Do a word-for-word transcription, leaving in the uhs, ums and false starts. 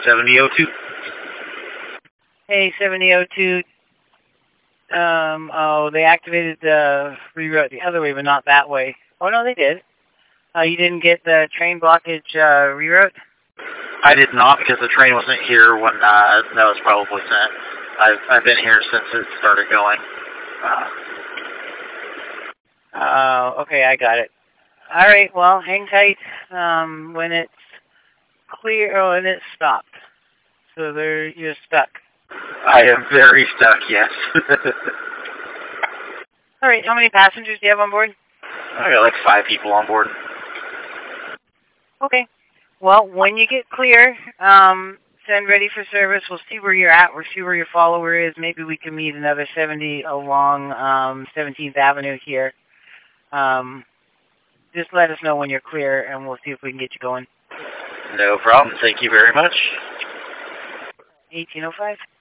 seventy oh two. Hey, seventy oh two. Um, oh, they activated the reroute the other way, but not that way. Oh, no, they did. Uh, you didn't get the train blockage uh, reroute? I did not, because the train wasn't here when uh, that was probably sent. I've, I've been here since it started going. Oh, uh, okay, I got it. All right, well, hang tight um, when it's clear. Oh, and it's stopped. So there, you're stuck. I am very stuck, yes. All right, how many passengers do you have on board? I got like five people on board. Okay. Well, when you get clear, um, send ready for service. We'll see where you're at. We'll see where your follower is. Maybe we can meet another seventy along um, seventeenth Avenue here. Um, just let us know when you're clear, and we'll see if we can get you going. No problem. Thank you very much. eighteen oh five.